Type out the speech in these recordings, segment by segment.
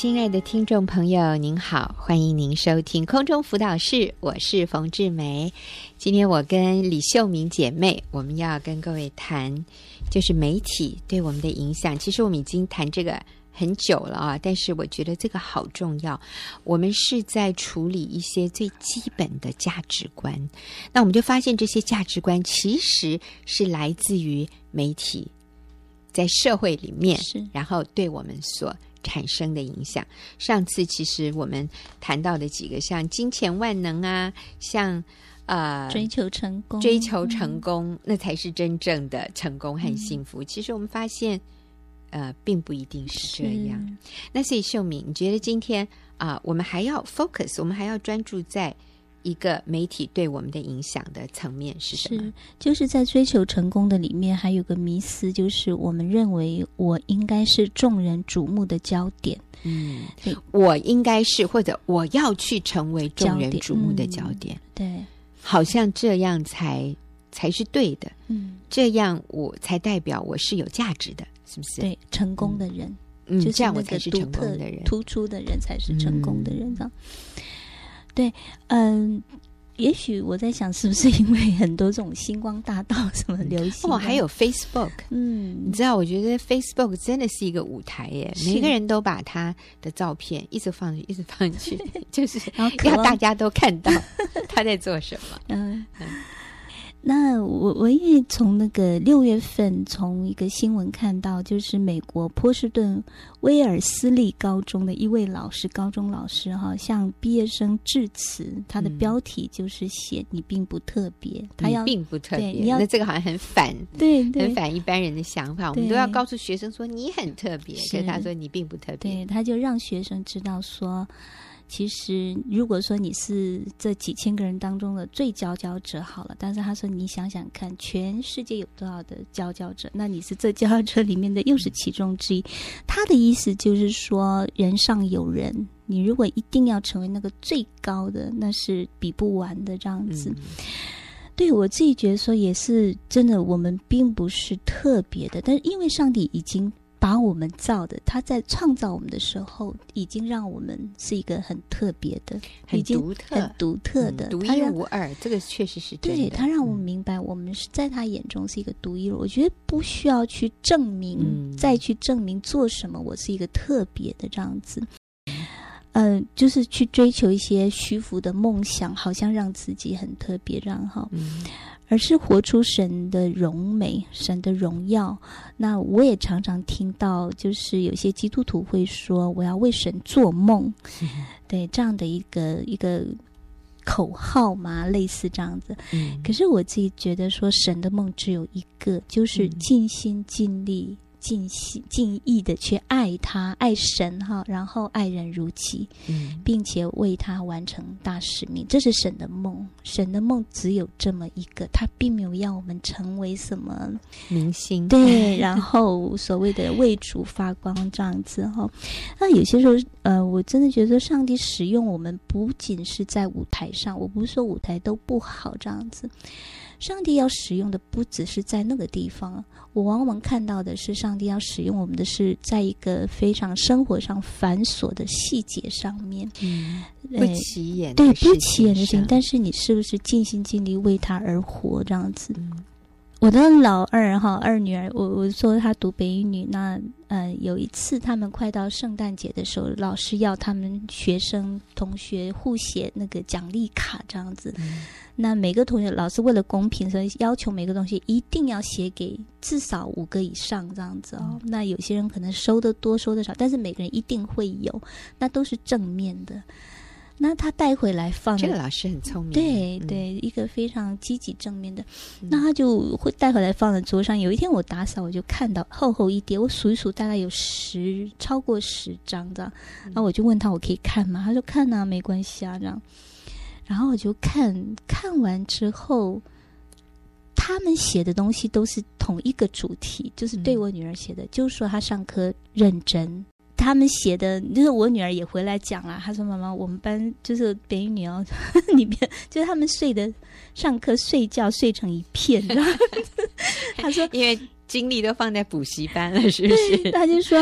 亲爱的听众朋友您好，欢迎您收听空中辅导室，我是冯志梅。今天我跟李秀明姐妹，我们要跟各位谈就是媒体对我们的影响。其实我们已经谈这个很久了啊，但是我觉得这个好重要。我们是在处理一些最基本的价值观，那我们就发现这些价值观其实是来自于媒体在社会里面，然后对我们所产生的影响。上次其实我们谈到的几个，像金钱万能啊，像追求成功， 那才是真正的成功和幸福。其实我们发现并不一定是这样。那所以秀敏，你觉得今天我们还要 focus， 我们还要专注在一个媒体对我们的影响的层面是什么？ 就是在追求成功的里面还有个迷思，就是我们认为我应该是众人瞩目的焦点。 我应该是，或者我要去成为众人瞩目的焦点。 对， 好像这样才是对的。这样我才代表我是有价值的，是不是？ 对，成功的人，就是这样我才是成功的人， 突出的人才是成功的人。对，也许我在想，是不是因为很多这种星光大道什么流行还有 Facebook， 你知道，我觉得 Facebook 真的是一个舞台耶，每个人都把他的照片一直放进去，一直放进去，就是要大家都看到他在做什么。 那我因为从那个6月份从一个新闻看到，就是美国波士顿威尔斯利高中的一位高中老师向毕业生致辞，他的标题就是写你并不特别，他要你并不特别，那这个好像很反， 对， 很反一般人的想法。我们都要告诉学生说你很特别，可是他说你并不特别。 对，他就让学生知道说，其实如果说你是这几千个人当中的最佼佼者好了，但是他说你想想看，全世界有多少的佼佼者，那你是这佼佼者里面的又是其中之一。他的意思就是说，人上有人，你如果一定要成为那个最高的，那是比不完的这样子。对，我自己觉得说也是真的，我们并不是特别的，但是因为上帝已经把我们造的，他在创造我们的时候已经让我们是一个很特别的， 很独特的， 独一无二。这个确实是真的。 对，他让我们明白我们是在他眼中是一个独一无二。我觉得不需要去证明，再去证明做什么我是一个特别的这样子。就是去追求一些虚浮的梦想，好像让自己很特别这样而是活出神的荣美，神的荣耀。那我也常常听到，就是有些基督徒会说我要为神做梦，对，这样的一个口号嘛，类似这样子。可是我自己觉得说，神的梦只有一个，就是尽心尽力尽意的去爱他，爱神然后爱人如己，并且为他完成大使命。这是神的梦，神的梦只有这么一个，他并没有要我们成为什么明星， 对，然后所谓的为主发光这样子那有些时候我真的觉得上帝使用我们不仅是在舞台上，我不是说舞台都不好这样子，上帝要使用的不只是在那个地方，我往往看到的是上帝要使用我们的是在一个非常生活上繁琐的细节上面， 不起眼的事情，对，不起眼的事情，但是你是不是尽心尽力为他而活这样子。我的老二女儿，我说她读北一女，那有一次他们快到圣诞节的时候，老师要他们同学互写那个奖励卡这样子，那每个同学老师为了公平，所以要求每个东西一定要写给至少5个以上这样子那有些人可能收得多收得少，但是每个人一定会有，那都是正面的。那他带回来放， 这个老师很聪明， 对，一个非常积极正面的，那他就会带回来放在桌上。有一天我打扫，我就看到厚厚一叠，我数一数大概有超过10张这样，然后我就问他我可以看吗？他说看啊，没关系啊这样。然后我就看完之后，他们写的东西都是同一个主题，就是对我女儿写的，就是说她上课认真。他们写的，就是我女儿也回来讲啦，她说妈妈，我们班就是北一女里面，就是他们上课睡觉睡成一片，然后她说因为精力都放在补习班了，是不是？ 他就说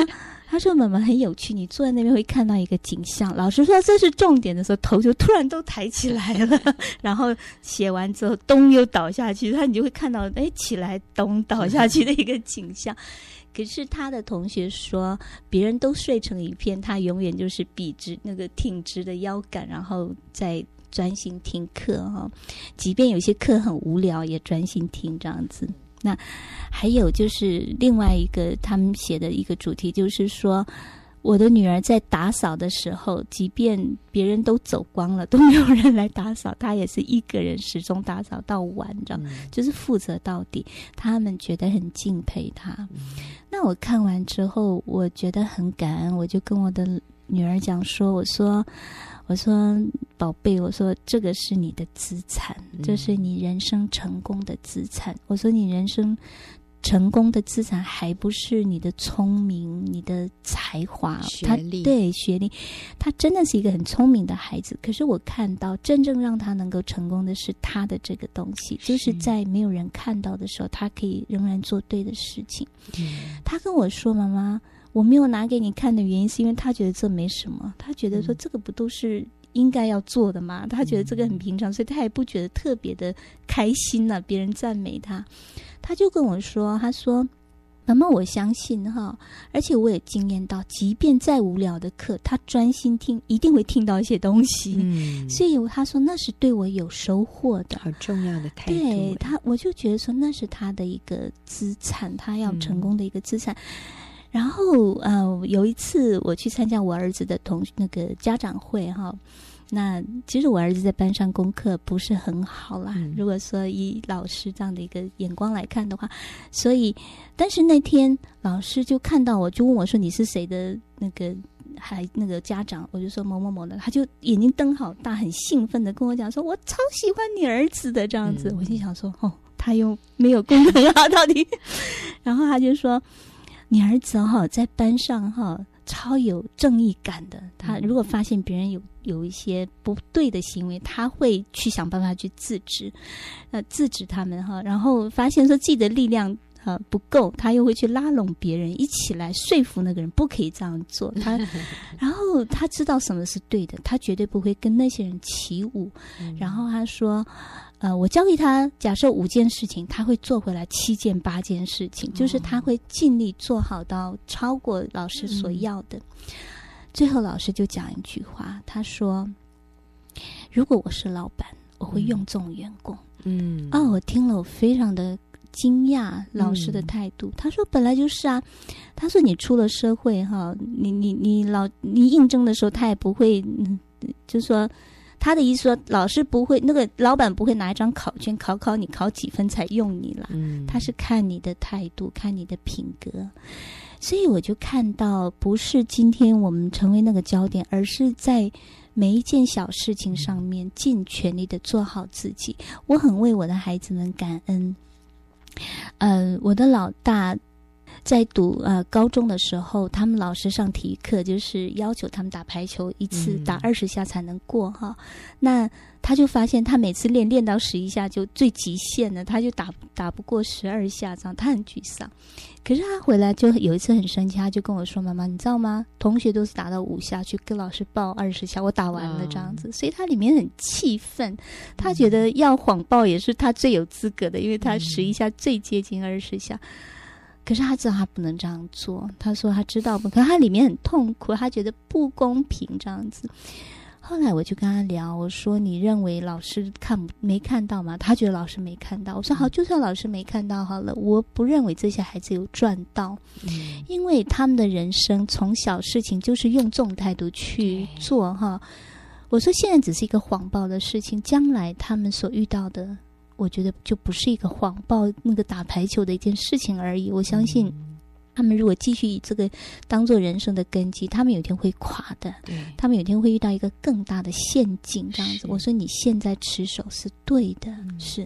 他说妈妈很有趣，你坐在那边会看到一个景象，老师说这是重点的时候，头就突然都抬起来了，然后写完之后咚又倒下去，你就会看到起来咚倒下去的一个景象。可是他的同学说别人都睡成一片，他永远就是笔直那个挺直的腰杆，然后再专心听课即便有些课很无聊也专心听这样子。那还有就是另外一个他们写的一个主题，就是说我的女儿在打扫的时候，即便别人都走光了，都没有人来打扫，她也是一个人始终打扫到晚，就是负责到底，他们觉得很敬佩她。那我看完之后我觉得很感恩，我就跟我的女儿讲说，我说宝贝，我说这个是你的资产，这是你人生成功的资产。我说你人生成功的资产还不是你的聪明，你的才华， 学历， 对，学历，他真的是一个很聪明的孩子。可是我看到真正让他能够成功的是他的这个东西，就是在没有人看到的时候，他可以仍然做对的事情。他跟我说，妈妈，我没有拿给你看的原因是因为他觉得这没什么，他觉得说这个不都是应该要做的嘛，他觉得这个很平常，所以他也不觉得特别的开心啊，别人赞美他。他就跟我说，他说妈妈，我相信而且我也经验到，即便再无聊的课，他专心听一定会听到一些东西。所以他说那是对我有收获的， 好重要的态度。 对他，我就觉得说那是他的一个资产，他要成功的一个资产。然后有一次我去参加我儿子的那个家长会那其实我儿子在班上功课不是很好啦，如果说以老师这样的一个眼光来看的话，所以但是那天老师就看到我，就问我说你是谁的那个家长，我就说某某某的，他就眼睛瞪好大，很兴奋的跟我讲说我超喜欢你儿子的这样子。我心想说他又没有功课好到底然后他就说你儿子在班上超有正义感的，他如果发现别人有一些不对的行为，他会去想办法去制止他们然后发现说自己的力量不够，他又会去拉拢别人一起来说服那个人不可以这样做。然后他知道什么是对的，他绝对不会跟那些人起舞。然后他说我教给他假设5件事情，他会做回来7件8件事情，就是他会尽力做好到超过老师所要的。最后老师就讲一句话，他说如果我是老板，我会用重员工。我听了我非常的惊讶老师的态度。他说本来就是啊，他说你出了社会你应征的时候他也不会就是说他的意思说老师不会，那个老板不会拿一张考卷考你考几分才用你啦，他是看你的态度，看你的品格。所以我就看到不是今天我们成为那个焦点，而是在每一件小事情上面尽全力的做好自己。我很为我的孩子们感恩。我的老大在读高中的时候，他们老师上体育课就是要求他们打排球，一次打20下才能过那他就发现他每次练到11下就最极限了，他就打不过12下这样，他很沮丧。可是他回来就有一次很生气，他就跟我说妈妈你知道吗，同学都是打到5下去跟老师报20下，我打完了这样子。所以他里面很气愤，他觉得要谎报也是他最有资格的，因为他11下最接近20下。可是他知道他不能这样做，他说他知道不，可是他里面很痛苦，他觉得不公平这样子。后来我就跟他聊，我说你认为老师没看到吗？他觉得老师没看到。我说好，就算老师没看到好了，我不认为这些孩子有赚到，因为他们的人生从小事情就是用这种态度去做我说现在只是一个谎报的事情，将来他们所遇到的我觉得就不是一个谎报那个打排球的一件事情而已。我相信他们如果继续以这个当做人生的根基，他们有一天会垮的，他们有一天会遇到一个更大的陷阱这样子。我说你现在持守是对的，是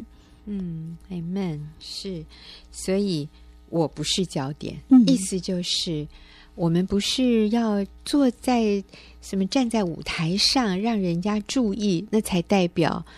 Amen， 是，所以我不是焦点，意思就是我们不是要坐在什么站在舞台上让人家注意，那才代表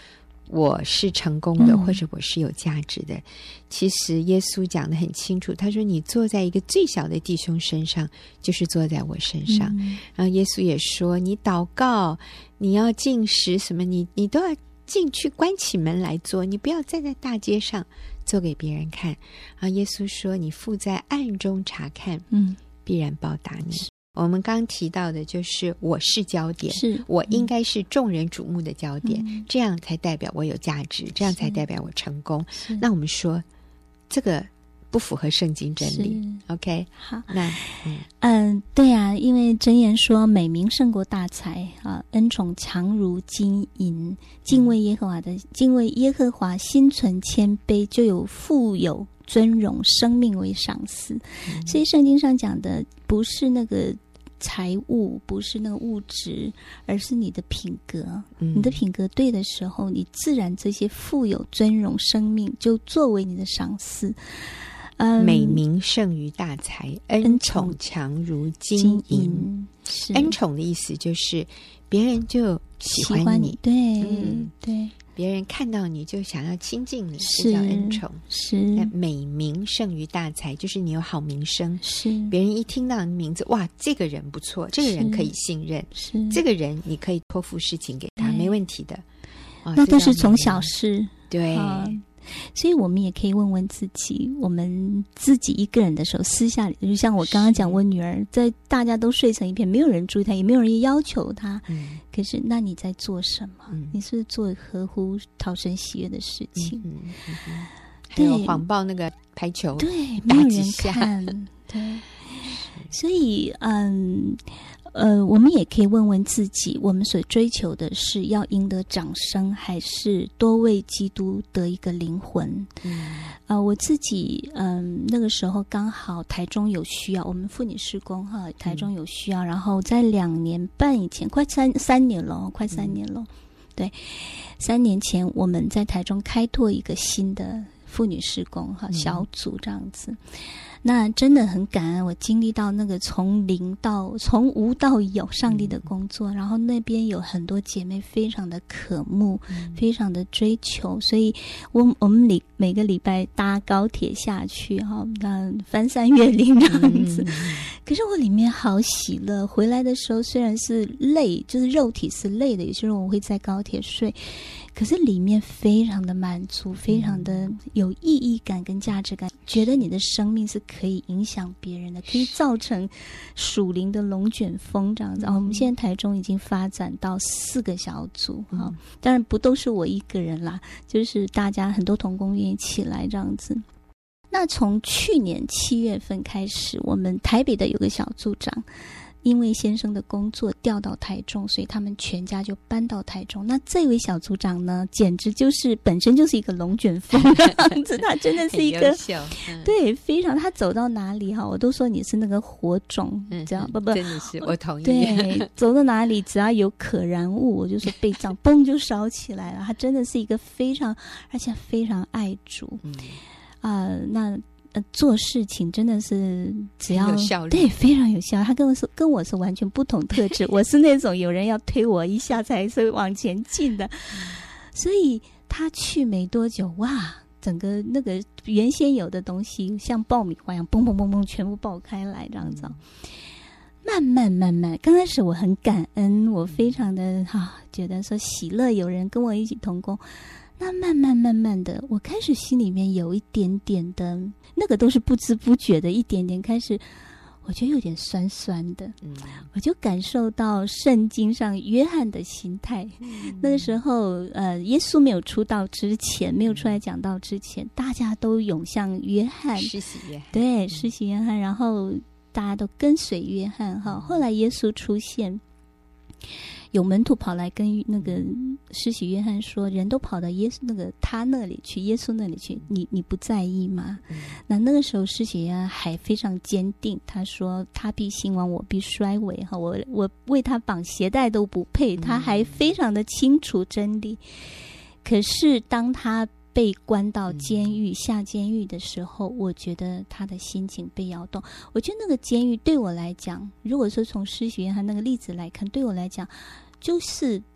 我是成功的，或者我是有价值的。其实耶稣讲得很清楚，他说你坐在一个最小的弟兄身上，就是坐在我身上。然后耶稣也说，你祷告，你要进食什么，你都要进去关起门来做，你不要站在大街上做给别人看。然后耶稣说，你父在暗中查看，必然报答你。我们刚提到的就是我是焦点，是我应该是众人瞩目的焦点，这样才代表我有价值，这样才代表我成功。那我们说这个不符合圣经真理 OK 好， 那对啊，因为箴言说美名胜过大财啊，恩宠强如金银，敬畏耶和华心存谦卑，就有富有尊荣，生命为赏赐。所以圣经上讲的不是那个财物，不是那个物质，而是你的品格。你的品格对的时候，你自然这些富有尊荣生命就作为你的赏赐。 美名胜于大财，恩宠强如金银。恩宠的意思就是别人就喜欢你， 对对， 别人看到你就想要亲近你，这叫恩宠。是美名胜于大财，就是你有好名声，是别人一听到你的名字，哇，这个人不错，这个人可以信任，是这个人你可以托付事情给他，没问题的。 那都是从小事， 对。 所以我们也可以问问自己，我们自己一个人的时候，私下里，就像我刚刚讲，我女儿在大家都睡成一片，没有人注意她，也没有人要求她，可是那你在做什么？你是做合乎讨神喜悦的事情？ 还有谎报那个排球， 对，没有人看，对，所以我们也可以问问自己，我们所追求的是要赢得掌声，还是多为基督得一个灵魂？我自己那个时候刚好台中有需要，我们妇女事工哈，台中有需要，然后在2年半以前，快3年了，快3年了，对，3年前我们在台中开拓一个新的妇女事工哈小组这样子。那真的很感恩，我经历到那个从无到有上帝的工作，然后那边有很多姐妹非常的渴慕，非常的追求，所以我们每个礼拜搭高铁下去哈，翻山越岭这样子。可是我里面好喜乐，回来的时候虽然是累，就是肉体是累的，有些时候我会在高铁睡，可是里面非常的满足，非常的有意义感跟价值感，觉得你的生命是可以影响别人的，可以造成属灵的龙卷风这样子。我们现在台中已经发展到4个小组当然不都是我一个人啦，就是大家很多同工愿意起来这样子。那从去年7月份开始，我们台北的有个小组长因为先生的工作调到台中，所以他们全家就搬到台中。那这位小组长呢，简直就是本身就是一个龙卷风这样子，他真的是一个对，非常，他走到哪里我都说你是那个火种，这样不真的是我同意。 对，走到哪里只要有可燃物，我就说被葬，嘣就烧起来了。他真的是一个非常，而且非常爱主。那做事情真的是只要有效率， 对，非常有效。他跟我是完全不同特质，我是那种有人要推我一下才是往前进的。所以他去没多久，哇，整个那个原先有的东西像爆米花一样，嘣嘣嘣嘣全部爆开来这样子。慢慢，刚开始我很感恩，我非常的觉得说喜乐有人跟我一起同工。那慢慢的，我开始心里面有一点点的，那个都是不知不觉的一点点开始，我觉得有点酸酸的。我就感受到圣经上约翰的心态。那个时候耶稣没有出道之前，没有出来讲道之前，大家都涌向约翰， 施洗约翰， 对，施洗约翰，然后大家都跟随约翰后来耶稣出现，有门徒跑来跟那个施洗约翰说，人都跑到他那里去，耶稣那里去，你不在意吗？那个时候施洗约翰还非常坚定，他说他必兴旺，我必衰微我为他绑鞋带都不配，他还非常的清楚真理。可是当他被关到监狱下监狱的时候，我觉得他的心情被摇动。我觉得那个监狱对我来讲，如果说从施洗约翰那个例子来看，对我来讲就是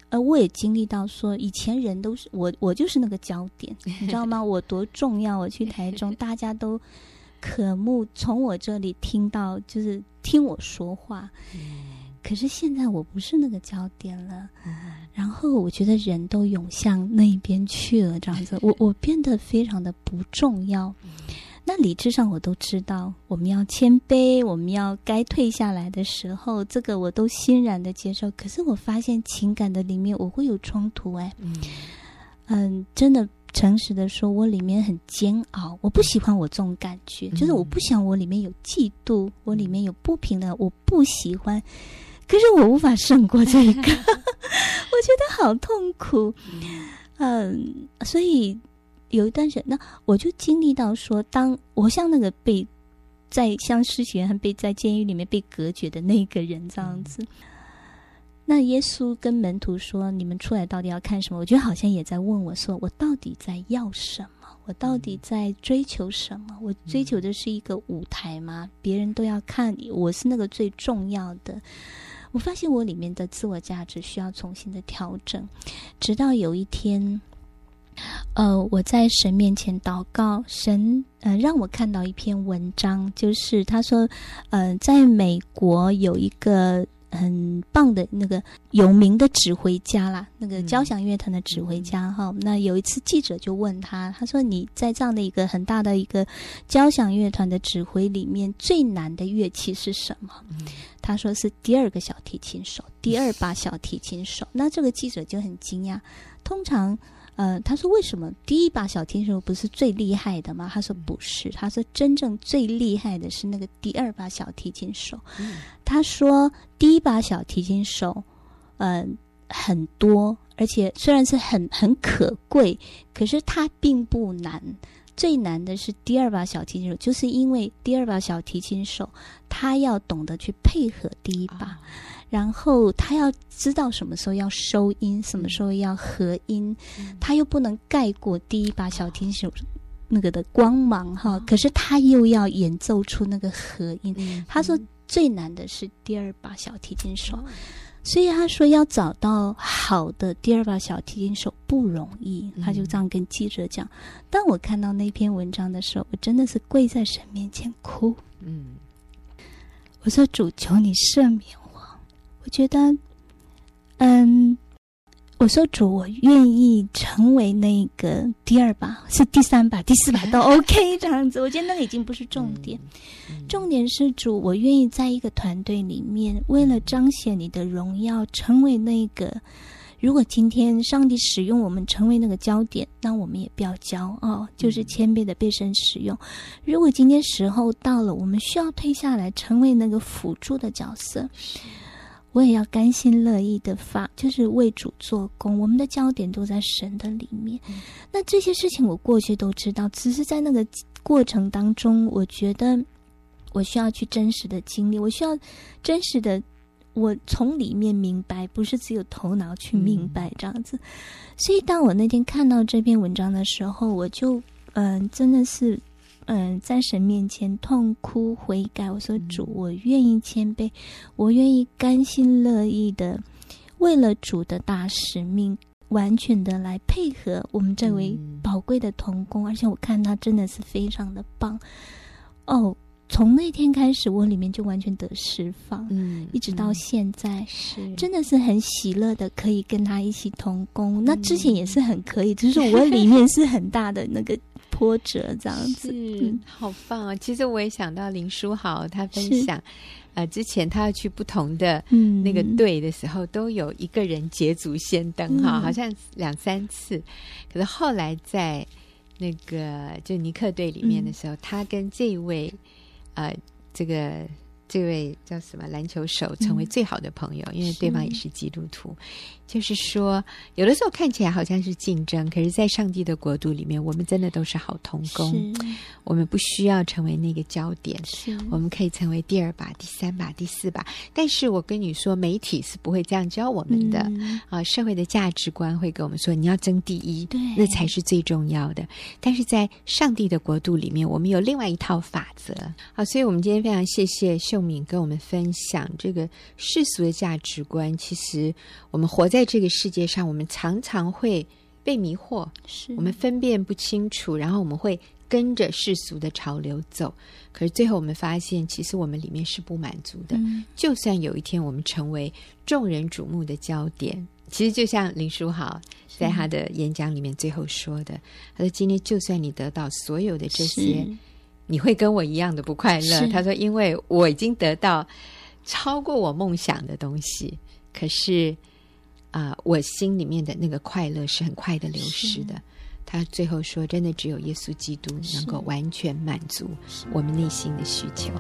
我也经历到说，以前人都是我就是那个焦点，你知道吗？我多重要！我去台中，大家都渴慕从我这里听到，就是听我说话。可是现在我不是那个焦点了，然后我觉得人都涌向那边去了，这样子，我变得非常的不重要。那理智上我都知道，我们要谦卑，我们要该退下来的时候，这个我都欣然的接受。可是我发现情感的里面我会有冲突，真的诚实的说，我里面很煎熬，我不喜欢我这种感觉，就是我不想我里面有嫉妒，我里面有不平等，我不喜欢，可是我无法胜过这一个，我觉得好痛苦，所以有一段时间，那我就经历到说，当我像那个像施洗约翰被在监狱里面被隔绝的那个人这样子，那耶稣跟门徒说：“你们出来到底要看什么？”我觉得好像也在问我说：“我到底在要什么？我到底在追求什么？我追求的是一个舞台吗？别人都要看你，我是那个最重要的。”我发现我里面的自我价值需要重新的调整，直到有一天。我在神面前祷告，神让我看到一篇文章，就是他说在美国有一个很棒的那个有名的指挥家啦，那个交响乐团的指挥家哈。那有一次记者就问他说你在这样的一个很大的一个交响乐团的指挥里面，最难的乐器是什么？他说是第二个小提琴手，第二把小提琴手。那这个记者就很惊讶，通常他说为什么第一把小提琴手不是最厉害的吗？他说不是，他说真正最厉害的是那个第二把小提琴手。他说第一把小提琴手很多，而且虽然是很可贵，可是它并不难。最难的是第二把小提琴手，就是因为第二把小提琴手他要懂得去配合第一把，然后他要知道什么时候要收音，什么时候要合音，他又不能盖过第一把小提琴手那个的光芒哈，可是他又要演奏出那个合音。他说最难的是第二把小提琴手，所以他说要找到好的第二把小提琴手不容易，他就这样跟记者讲。当我看到那篇文章的时候，我真的是跪在神面前哭。我说主，求你赦免我。我觉得我说主，我愿意成为那个第二把，是第三把、第四把都 OK 这样子。我觉得那个已经不是重点，重点是主，我愿意在一个团队里面，为了彰显你的荣耀，成为那个。如果今天上帝使用我们成为那个焦点，那我们也不要骄傲，就是谦卑的被神使用。如果今天时候到了，我们需要退下来，成为那个辅助的角色。我也要甘心乐意的就是为主做工，我们的焦点都在神的里面。那这些事情我过去都知道，只是在那个过程当中，我觉得我需要去真实的经历，我需要真实的我从里面明白，不是只有头脑去明白这样子。所以当我那天看到这篇文章的时候，我就真的是在神面前痛哭悔改。我说主，我愿意谦卑，我愿意甘心乐意的为了主的大使命完全的来配合我们这位宝贵的同工，而且我看他真的是非常的棒从那天开始，我里面就完全得释放，一直到现在，真的是很喜乐的可以跟他一起同工。那之前也是很可以，只是我里面是很大的那个波折这样子。 好棒啊！其实我也想到林书豪他分享，之前他要去不同的那个队的时候，都有一个人捷足先登好像2-3次，可是后来在那个就尼克队里面的时候，他跟这位这位叫什么篮球手成为最好的朋友，因为对方也是基督徒。就是说有的时候看起来好像是竞争，可是在上帝的国度里面，我们真的都是好同工，我们不需要成为那个焦点，我们可以成为第二把、第三把、第四把。但是我跟你说，媒体是不会这样教我们的社会的价值观会跟我们说你要争第一，那才是最重要的。但是在上帝的国度里面，我们有另外一套法则所以我们今天非常谢谢秀秀敏跟我们分享这个世俗的价值观，其实我们活在这个世界上，我们常常会被迷惑，我们分辨不清楚，然后我们会跟着世俗的潮流走，可是最后我们发现其实我们里面是不满足的。就算有一天我们成为众人瞩目的焦点，其实就像林书豪在他的演讲里面最后说的，他说今天就算你得到所有的这些，你会跟我一样的不快乐。他说因为我已经得到超过我梦想的东西，可是我心里面的那个快乐是很快的流失的。他最后说真的只有耶稣基督能够完全满足我们内心的需求。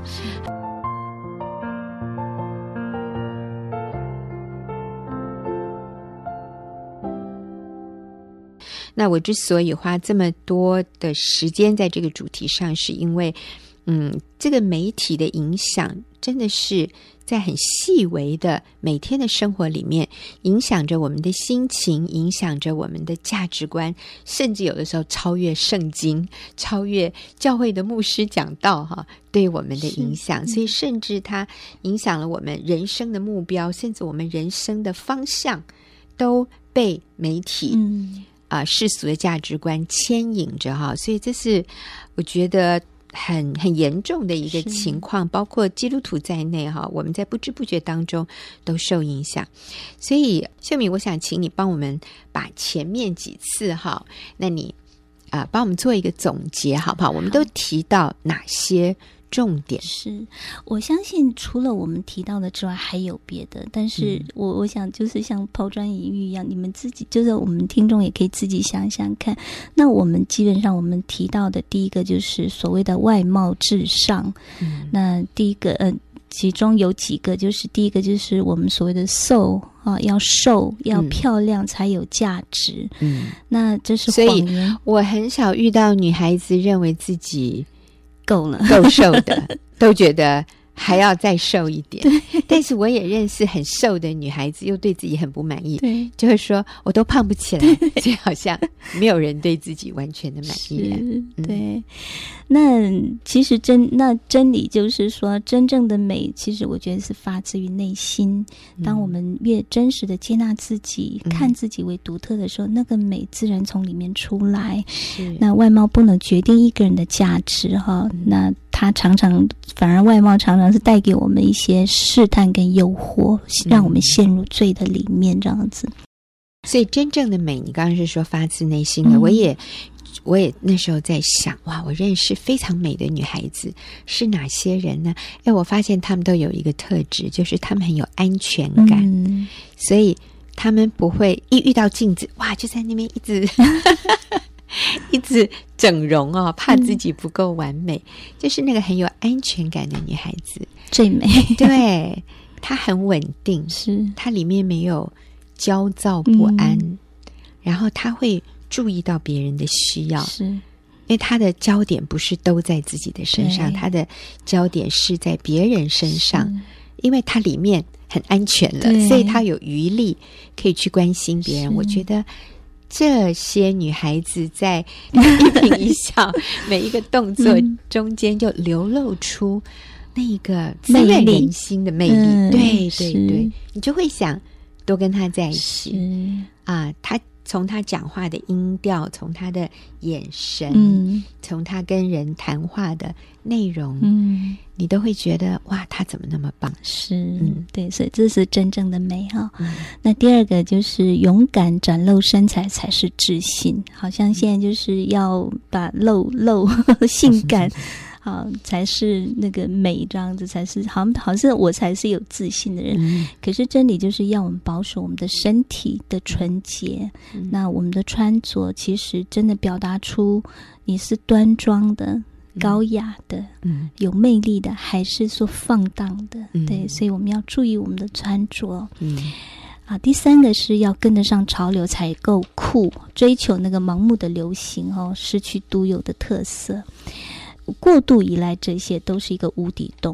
那我之所以花这么多的时间在这个主题上，是因为这个媒体的影响真的是在很细微的每天的生活里面影响着我们的心情，影响着我们的价值观，甚至有的时候超越圣经，超越教会的牧师讲道对我们的影响。所以甚至它影响了我们人生的目标，甚至我们人生的方向都被媒体世俗的价值观牵引着所以这是我觉得很严重的一个情况，包括基督徒在内我们在不知不觉当中都受影响。所以秀敏，我想请你帮我们把前面几次那你帮我们做一个总结好不好？我们都提到哪些重点？ 是，我相信除了我们提到的之外还有别的，但是我想就是像抛砖引玉一样，你们自己就是我们听众也可以自己想想看。那我们基本上我们提到的第一个就是所谓的外貌至上，那第一个其中有几个，就是第一个就是我们所谓的瘦要瘦要漂亮才有价值，那这是谎言。 所以我很少遇到女孩子认为自己够了够瘦的都觉得还要再瘦一点。但是我也认识很瘦的女孩子又对自己很不满意，就会说我都胖不起来，所以好像没有人对自己完全的满意了。 对，那其实真理就是说真正的美其实我觉得是发自于内心，当我们越真实的接纳自己，看自己为独特的时候，那个美自然从里面出来。那外貌不能决定一个人的价值那它反而外貌常常是带给我们一些试探跟诱惑，让我们陷入罪的里面这样子。 所以真正的美你刚刚是说发自内心的，我也那时候在想，哇，我认识非常美的女孩子是哪些人呢？我发现她们都有一个特质，就是她们很有安全感，所以她们不会一遇到镜子哇就在那边一直整容怕自己不够完美，就是那个很有安全感的女孩子最美。 对，她很稳定， 是她里面没有焦躁不安，然后她会注意到别人的需要， 是因为她的焦点不是都在自己的身上，她的焦点是在别人身上，因为她里面很安全了，所以她有余力可以去关心别人。我觉得这些女孩子在一颦一笑每一个动作中间就流露出那个滋润人心的魅力，对对对，你就会想多跟她在一起她从她讲话的音调，从她的眼神，从她跟人谈话的内容，你都会觉得哇，她怎么那么棒？ 是，对，所以这是真正的美那第二个就是勇敢展露身材才是自信，好像现在就是要把露性感才是那个美，这样子才是好像我才是有自信的人。可是真理就是要我们保守我们的身体的纯洁，那我们的穿着其实真的表达出你是端庄的、高雅的、有魅力的，还是说放荡的。对，所以我们要注意我们的穿着。第三个是要跟得上潮流才够酷，追求那个盲目的流行失去独有的特色。过度依赖这些都是一个无底洞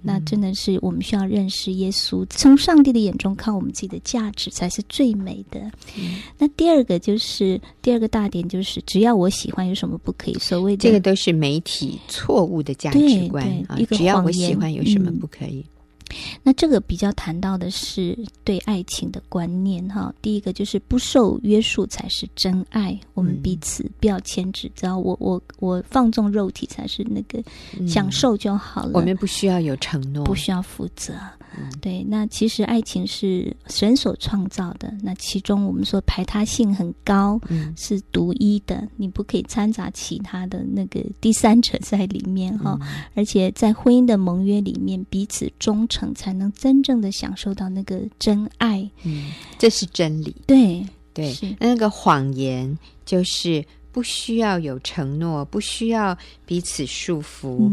那真的是我们需要认识耶稣，从上帝的眼中看我们自己的价值才是最美的。那第二个大点就是，只要我喜欢有什么不可以，所谓的这个都是媒体错误的价值观啊， 一个只要我喜欢有什么不可以。 那这个比较谈到的是对爱情的观念哈。第一个就是不受约束才是真爱，我们彼此不要牵制，只要我放纵肉体才是那个享受就好了。 我们不需要有承诺， 不需要负责。对，那其实爱情是神所创造的，那其中我们说排他性很高，是独一的，你不可以掺杂其他的那个第三者在里面哈。而且在婚姻的盟约里面，彼此忠诚才能真正的享受到那个真爱。 这是真理。 对， 那个谎言就是不需要有承诺，不需要彼此束缚。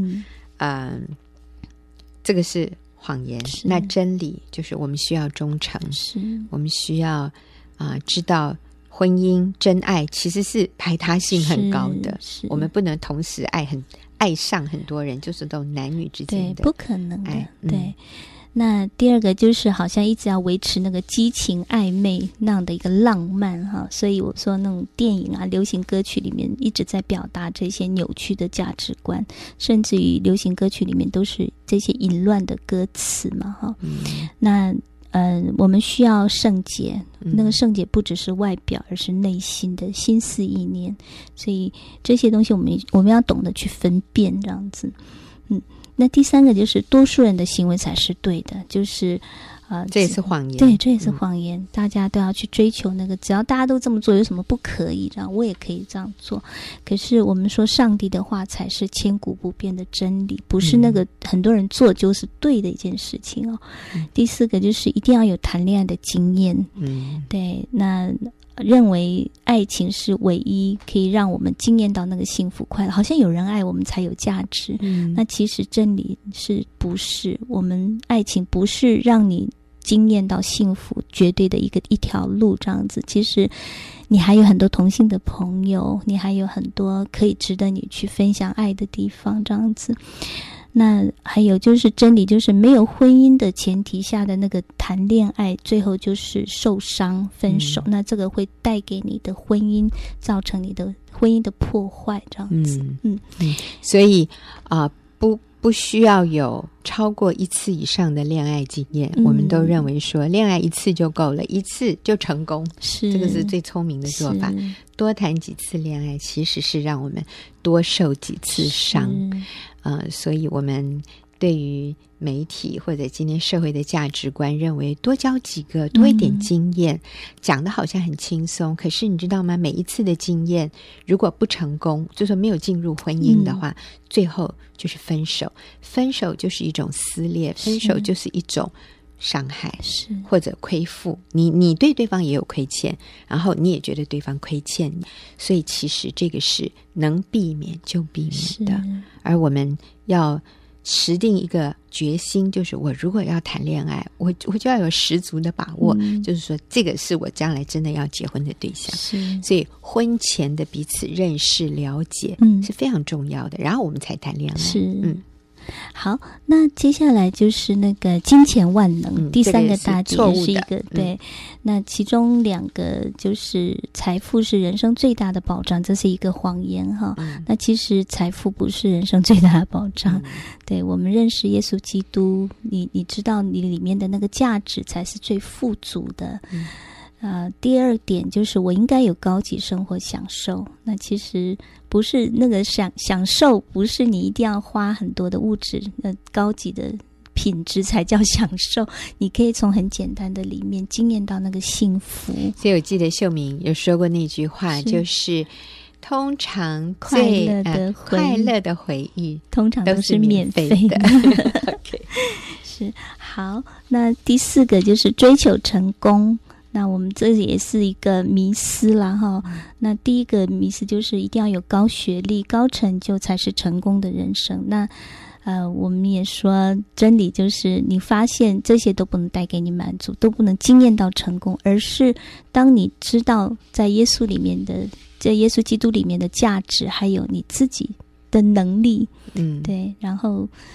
这个是谎言。那真理就是我们需要忠诚，我们需要知道婚姻真爱其实是排他性很高的，我们不能同时爱上很多人，就是都男女之间的， 对，不可能的。对。那第二个就是好像一直要维持那个激情暧昧那样的一个浪漫哈，所以我说那种电影啊、流行歌曲里面一直在表达这些扭曲的价值观，甚至于流行歌曲里面都是这些淫乱的歌词嘛哈。那我们需要圣洁，那个圣洁不只是外表，而是内心的心思意念，所以这些东西我们要懂得去分辨这样子。那第三个就是多数人的行为才是对的，就是这也是谎言。 对，这也是谎言。大家都要去追求那个，只要大家都这么做，有什么不可以？这样我也可以这样做。可是我们说，上帝的话才是千古不变的真理，不是那个很多人做就是对的一件事情哦。第四个就是一定要有谈恋爱的经验。对，那认为爱情是唯一可以让我们经验到那个幸福快乐，好像有人爱我们才有价值。那其实真理是不是我们爱情不是让你经验到幸福绝对的一条路这样子，其实你还有很多同性的朋友，你还有很多可以值得你去分享爱的地方这样子。那还有就是真理，就是没有婚姻的前提下的那个谈恋爱，最后就是受伤分手。那这个会带给你的婚姻，造成你的婚姻的破坏这样子。 所以不需要有超过一次以上的恋爱经验。我们都认为说恋爱一次就够了，一次就成功，这个是最聪明的做法。多谈几次恋爱其实是让我们多受几次伤。所以我们对于媒体或者今天社会的价值观，认为多交几个，多一点经验，讲的好像很轻松。可是你知道吗？每一次的经验如果不成功，就说没有进入婚姻的话，最后就是分手。分手就是一种撕裂，分手就是一种伤害，或者亏负。你对对方也有亏欠，然后你也觉得对方亏欠你，所以其实这个是能避免就避免的。而我们要持定一个决心，就是我如果要谈恋爱，我就要有十足的把握，就是说这个是我将来真的要结婚的对象。所以婚前的彼此认识了解是非常重要的，然后我们才谈恋爱。 好，那接下来就是那个金钱万能，第三个大点是一个对。那其中两个就是财富是人生最大的保障，这是一个谎言哈。那其实财富不是人生最大的保障。对，我们认识耶稣基督，你知道你里面的那个价值才是最富足的。第二点就是我应该有高级生活享受。那其实不是那个享受，不是你一定要花很多的物质高级的品质才叫享受，你可以从很简单的里面经验到那个幸福。 所以我记得秀明有说过那句话，就是通常最快乐的回忆通常都是免费的。 okay. 是。好，那第四个就是追求成功。那我们这也是一个迷思啦哈。那第一个迷思就是一定要有高学历、高成就才是成功的人生。那我们也说真理就是你发现这些都不能带给你满足，都不能经验到成功，而是当你知道在耶稣里面的，在耶稣基督里面的价值，还有你自己的能力，对，然后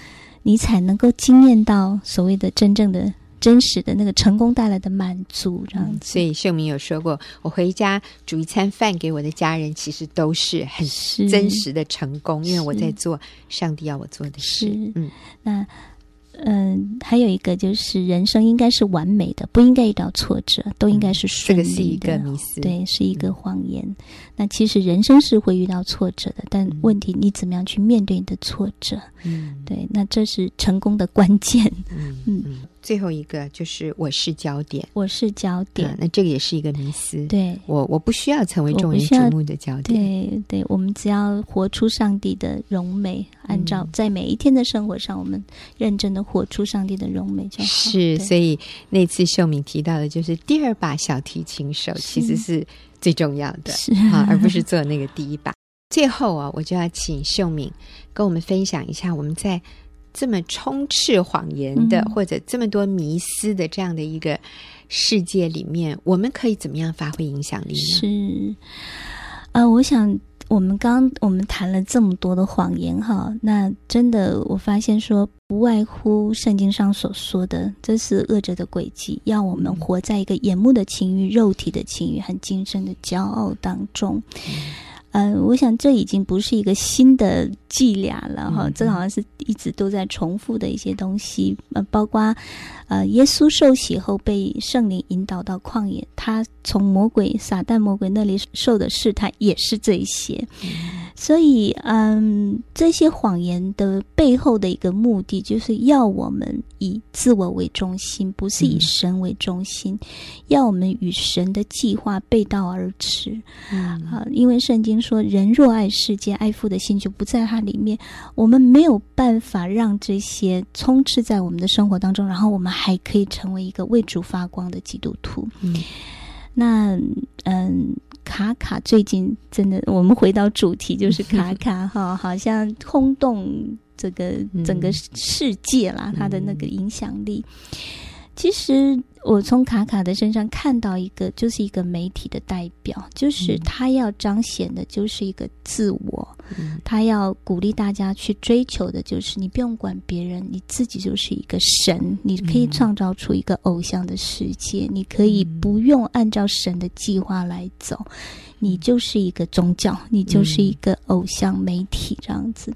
你才能够经验到所谓的真正的真实的那个成功带来的满足这样子。 所以秀明有说过，我回家煮一餐饭给我的家人，其实都是很真实的成功，因为我在做上帝要我做的事。 那还有一个就是人生应该是完美的，不应该遇到挫折，都应该是顺利的。这个是一个迷思，对，是一个谎言。那其实人生是会遇到挫折的，但问题你怎么样去面对你的挫折？对，那这是成功的关键。 最后一个就是我是焦点， 我是焦点。 那这个也是一个迷思。 对， 我不需要成为众人瞩目的焦点。 对，我们只要活出上帝的荣美，按照在每一天的生活上，我们认真的活出上帝的荣美就好。 是，所以那次秀敏提到的就是第二把小提琴手其实是最重要的，而不是做那个第一把。最后我就要请秀敏跟我们分享一下，我们在这么充斥谎言的，或者这么多迷思的这样的一个世界里面，我们可以怎么样发挥影响力呢？ 是，我想我们谈了这么多的谎言哈，那真的我发现说，不外乎圣经上所说的，这是恶者的诡计，要我们活在一个眼目的情欲、肉体的情欲和今生的骄傲当中。我想这已经不是一个新的伎俩了哈，这好像是一直都在重复的一些东西。包括耶稣受洗后被圣灵引导到旷野，他从撒旦魔鬼那里受的试探也是这些。所以这些谎言的背后的一个目的，就是要我们以自我为中心，不是以神为中心，要我们与神的计划背道而驰。因为圣经说，人若爱世界，爱父的心就不在它里面。我们没有办法让这些充斥在我们的生活当中，然后我们还可以成为一个为主发光的基督徒。那卡卡最近真的，我们回到主题，就是卡卡哈，好像轰动这个整个世界啦，他的那个影响力。其实我从卡卡的身上看到一个，就是一个媒体的代表，就是他要彰显的就是一个自我，他要鼓励大家去追求的就是你不用管别人，你自己就是一个神，你可以创造出一个偶像的世界，你可以不用按照神的计划来走，你就是一个宗教，你就是一个偶像媒体这样子。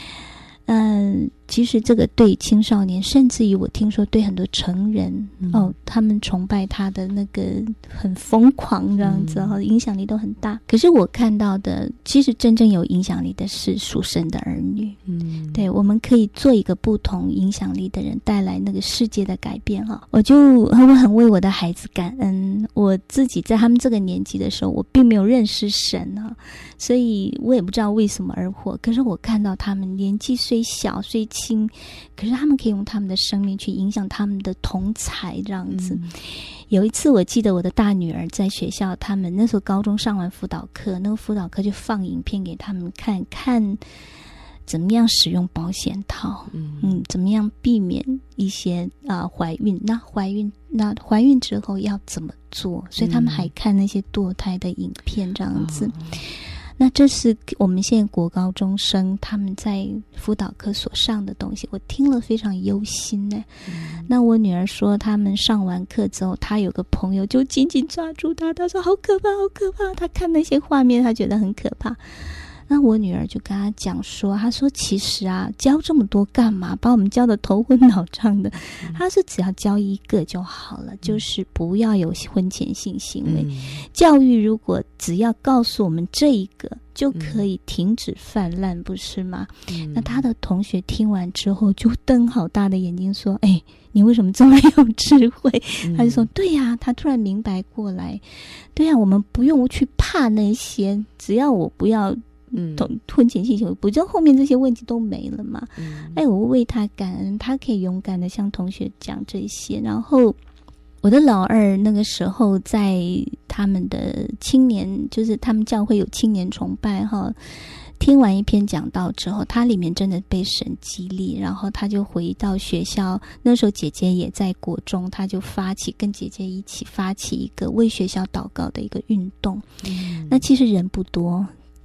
其实这个对青少年，甚至于我听说对很多成人他们崇拜他的那个很疯狂这样子，影响力都很大。可是我看到的，其实真正有影响力的是属神的儿女。对，我们可以做一个不同影响力的人，带来那个世界的改变哈。我很为我的孩子感恩。我自己在他们这个年纪的时候，我并没有认识神啊，所以我也不知道为什么而活。可是我看到他们年纪虽小虽轻，可是他们可以用他们的生命去影响他们的同侪这样子。有一次我记得我的大女儿在学校，他们那时候高中上完辅导课，那个辅导课就放影片给他们看怎么样使用保险套，怎么样避免一些怀孕，那怀孕之后要怎么做，所以他们还看那些堕胎的影片这样子。那这是我们现在国高中生他们在辅导课所上的东西，我听了非常忧心呢。那我女儿说，他们上完课之后，她有个朋友就紧紧抓住她，她说好可怕好可怕，她看那些画面她觉得很可怕。那我女儿就跟她讲说，她说其实教这么多干嘛，把我们教的头昏脑胀的。她说只要教一个就好了，就是不要有婚前性行为。教育如果只要告诉我们这一个，就可以停止泛滥，不是吗？那她的同学听完之后就瞪好大的眼睛说，你为什么这么有智慧？他就说对呀，他突然明白过来，对呀，我们不用去怕那些，只要我不要婚前性行为，不就后面这些问题都没了嘛？我为他感恩，他可以勇敢的向同学讲这些。然后我的老二那个时候在他们的青年，就是他们教会有青年崇拜哈，听完一篇讲道之后，他里面真的被神激励，然后他就回到学校，那时候姐姐也在国中，他就跟姐姐一起发起一个为学校祷告的一个运动。那其实人不多，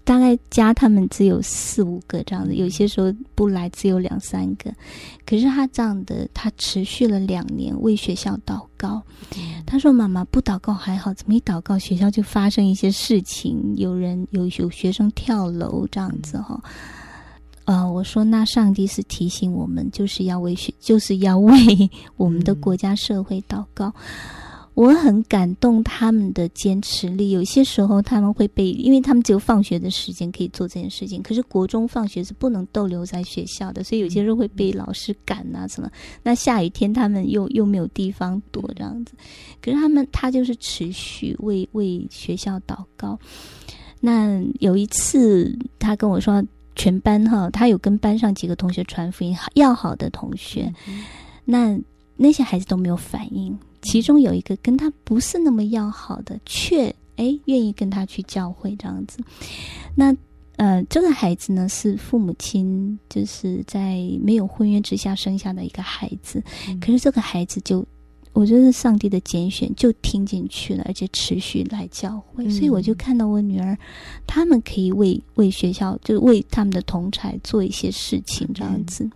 大概加他们只有4、5个这样子，有些时候不来只有2、3个。可是他这样的，他持续了2年为学校祷告。他说妈妈不祷告还好，怎么一祷告学校就发生一些事情，有学生跳楼这样子哈。我说那上帝是提醒我们，就是要为我们的国家社会祷告。我很感动他们的坚持力，有些时候他们会因为他们只有放学的时间可以做这件事情，可是国中放学是不能逗留在学校的，所以有些时候会被老师赶啊什么，那下雨天他们又没有地方躲这样子，可是他就是持续为学校祷告。那有一次他跟我说全班他有跟班上几个同学传福音，要好的同学，那些孩子都没有反应，其中有一个跟他不是那么要好的，却愿意跟他去教会这样子。那这个孩子呢是父母亲就是在没有婚约之下生下的一个孩子，可是这个孩子我觉得上帝的拣选就听进去了，而且持续来教会，所以我就看到我女儿他们可以为学校，就是为他们的同儕做一些事情这样子。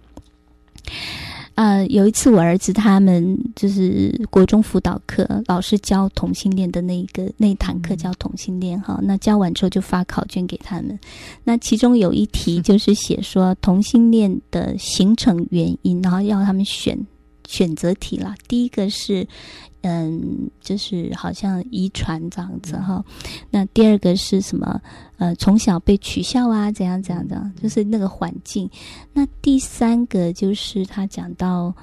有一次我儿子他们就是国中辅导课，老师教同性恋的那堂课教同性恋那教完之后就发考卷给他们，那其中有一题就是写说同性恋的形成原因，然后要他们选择题啦。第一个是就是好像遗传这样子那第二个是什么从小被取笑啊怎样怎样的，就是那个环境。那第三个就是他讲到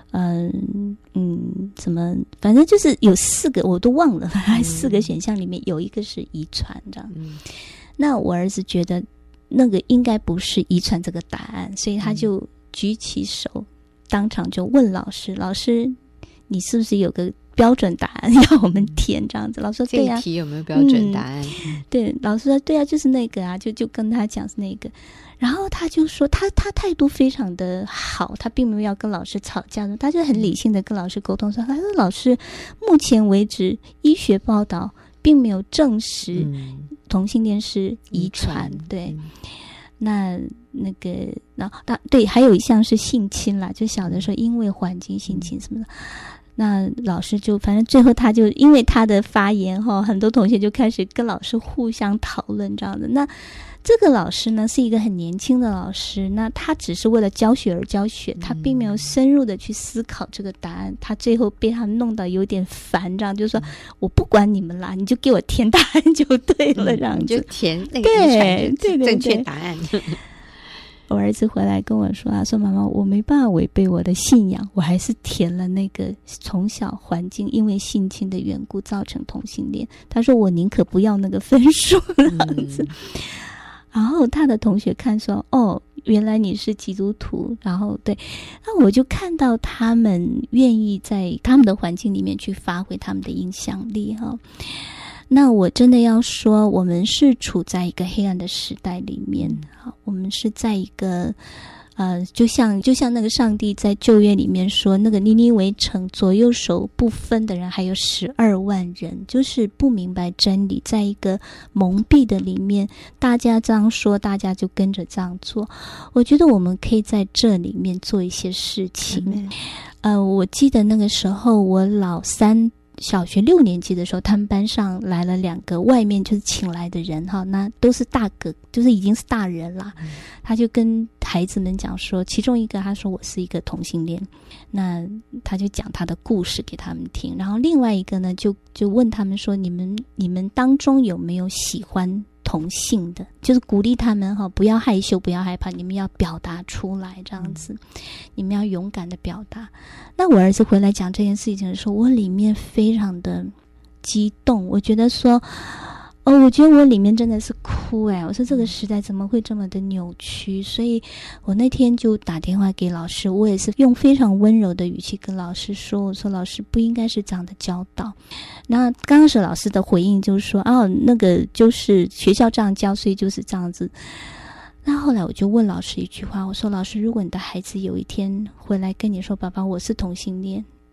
什么，反正就是有4个我都忘了，4个选项里面有一个是遗传这样。那我儿子觉得那个应该不是遗传这个答案，所以他就举起手当场就问老师你是不是有个标准答案要我们填这样子？老师说对呀， 这一题有没有标准答案？ 对，老师说对啊，就是那个啊，就跟他讲是那个。然后他就说他态度非常的好，他并没有要跟老师吵架的，他就很理性的跟老师沟通说，他说老师目前为止医学报道并没有证实同性恋是遗传，对。那个然后对，还有一项是性侵啦，就小的时候因为环境性侵什么的。那老师就反正最后他就因为他的发言很多同学就开始跟老师互相讨论这样的。那这个老师呢是一个很年轻的老师，那他只是为了教学而教学，他并没有深入的去思考这个答案，他最后被他弄到有点烦这样，就是说我不管你们啦，你就给我填答案就对了这样子， 就填那个遗传就是正确答案。 我儿子回来跟我说说妈妈我没办法违背我的信仰，我还是填了那个从小环境因为性侵的缘故造成同性恋，他说我宁可不要那个分数这样子。然后他的同学看说原来你是基督徒，然后对，那我就看到他们愿意在他们的环境里面去发挥他们的影响力那我真的要说我们是处在一个黑暗的时代里面我们是在一个就像那个上帝在旧约里面说，那个尼尼微城左右手不分的人还有12万人，就是不明白真理，在一个蒙蔽的里面，大家这样说大家就跟着这样做。我觉得我们可以在这里面做一些事情我记得那个时候我老三小学6年级的时候，他们班上来了2个外面就是请来的人那都是大哥，就是已经是大人啦他就跟孩子们讲说，其中一个他说我是一个同性恋，那他就讲他的故事给他们听，然后另外一个呢就问他们说，你们当中有没有喜欢同性的，就是鼓励他们不要害羞不要害怕，你们要表达出来这样子你们要勇敢的表达。那我儿子回来讲这件事情的时候，我里面非常的激动，我觉得说我觉得我里面真的是哭我说这个时代怎么会这么的扭曲，所以我那天就打电话给老师，我也是用非常温柔的语气跟老师说，我说老师不应该是这样的教导。那刚开始老师的回应就是说那个就是学校这样教，所以就是这样子。那后来我就问老师一句话，我说老师，如果你的孩子有一天回来跟你说爸爸我是同性恋，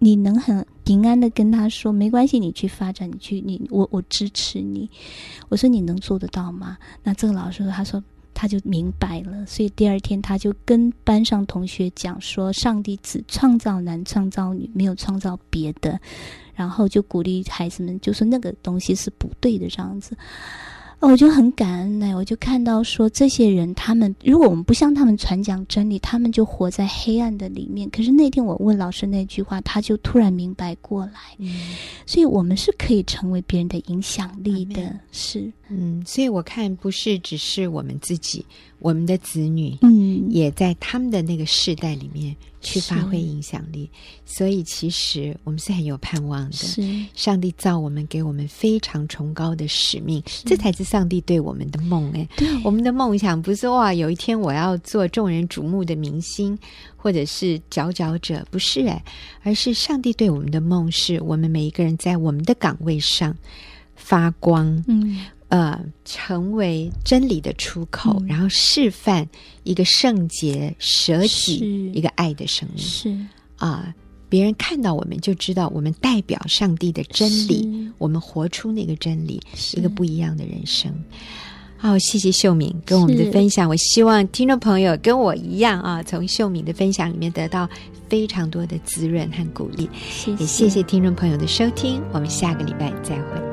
你能很平安的跟他说没关系，你去发展，我支持你。我说你能做得到吗？那这个老师说他就明白了，所以第二天他就跟班上同学讲说，上帝只创造男创造女，没有创造别的，然后就鼓励孩子们，就说那个东西是不对的这样子。我就很感恩呢，我就看到说这些人，他们如果我们不向他们传讲真理，他们就活在黑暗的里面。可是那天我问老师那句话，他就突然明白过来。所以我们是可以成为别人的影响力的，是。 所以我看不是只是我们自己，我们的子女，也在他们的那个世代里面去发挥影响力。所以其实我们是很有盼望的。 是， 上帝造我们，给我们非常崇高的使命，这才是上帝对我们的梦。我们的梦想不是哇，有一天我要做众人瞩目的明星，或者是佼佼者，不是而是上帝对我们的梦是我们每一个人在我们的岗位上发光，成为真理的出口，然后示范一个圣洁舍己一个爱的生命。 是别人看到我们就知道我们代表上帝的真理，我们活出那个真理，一个不一样的人生。好，谢谢秀敏跟我们的分享。我希望听众朋友跟我一样从秀敏的分享里面得到非常多的滋润和鼓励。也谢谢听众朋友的收听，我们下个礼拜再会。